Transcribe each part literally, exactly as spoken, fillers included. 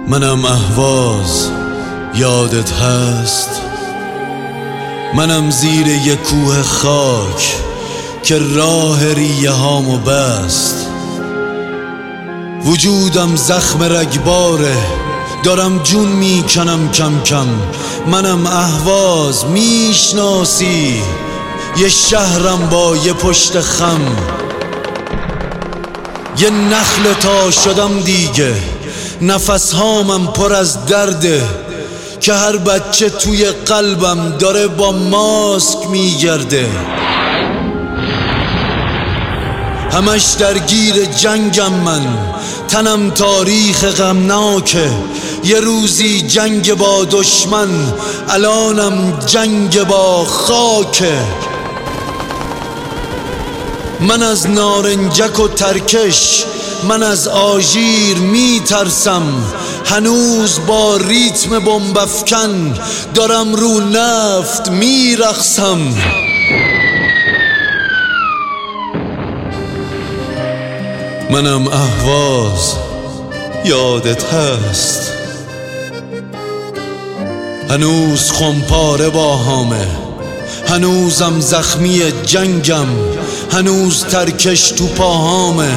منم اهواز، یادت هست؟ منم زیر یک کوه خاک که راه ریه هامو بست. وجودم زخم رگباره، دارم جون میکنم کم کم. منم اهواز، میشناسی یه شهرم با یه پشت خم. یه نخل تا شدم دیگه، نفس هامم پر از درده که هر بچه توی قلبم داره با ماسک میگرده. همش درگیر جنگم من، تنم تاریخ غمناکه. یه روزی جنگ با دشمن، الانم جنگ با خاکه. من از نارنجک و ترکش، من از آژیر می ترسم. هنوز با ریتم بمبافکن دارم رو نفت می رقصم. منم اهواز، یادت هست؟ هنوز خمپاره با هامه، هنوزم زخمی جنگم، هنوز ترکش تو پاهامه.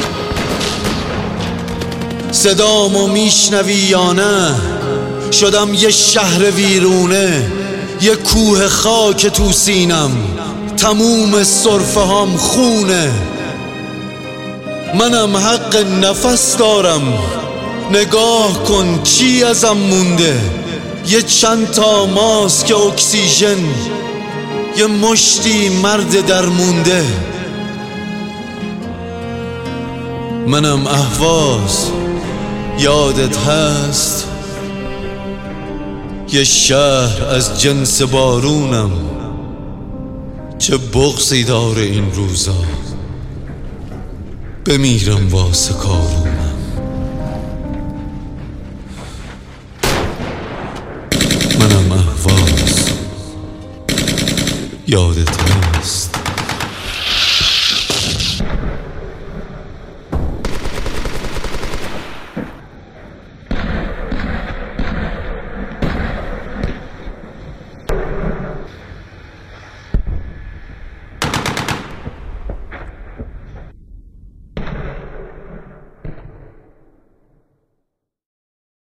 صدامو میشنوی یا نه؟ شدم یه شهر ویرونه، یه کوه خاک تو سینم، تموم سرفه هام خونه. منم حق نفس دارم، نگاه کن چی ازم مونده. یه چند تا ماسک اکسیژن، یه مشتی مرد درمونده. منم اهواز، یادت هست؟ یه شهر از جنس بارونم، چه بغضی داره این روزا. بمیرم واسه کارونم. منم اهواز، یادت هست؟